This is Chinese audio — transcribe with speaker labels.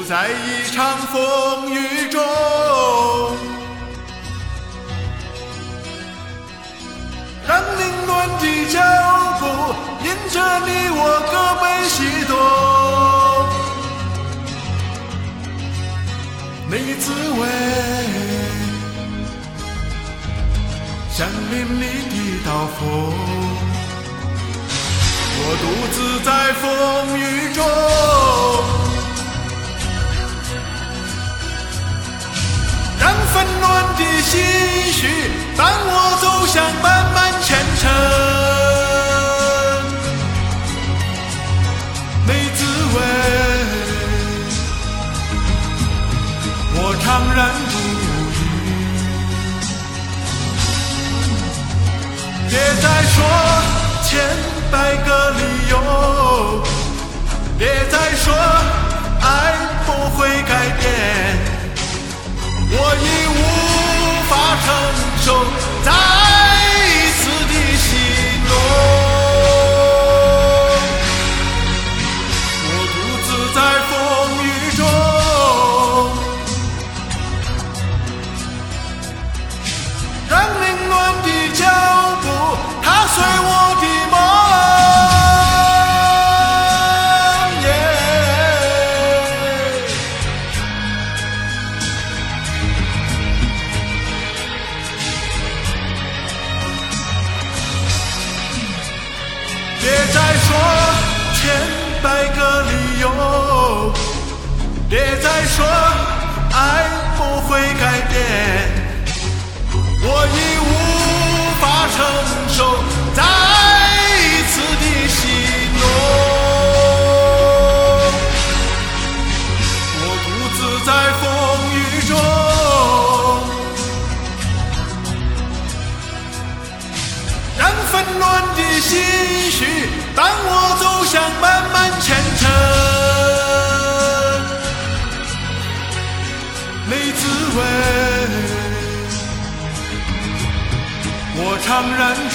Speaker 1: 在一场风雨中，让凌乱的脚步因着你我各被洗动，那滋味像淋漓的刀锋，我独自在风雨中，让纷乱的心绪伴我走向漫漫前程，那滋味我怅然不语。别再说100个理由，别再说爱不会改变，我已无法承受再一次的戏弄，我独自在风雨中，让凌乱的脚步踏碎我的梦。别再说100个理由，别再说爱不会改变，我已无法承受再一次的戏弄，我独自在风雨中，让纷乱的心绪伴我走向漫漫前程，那滋味我怅然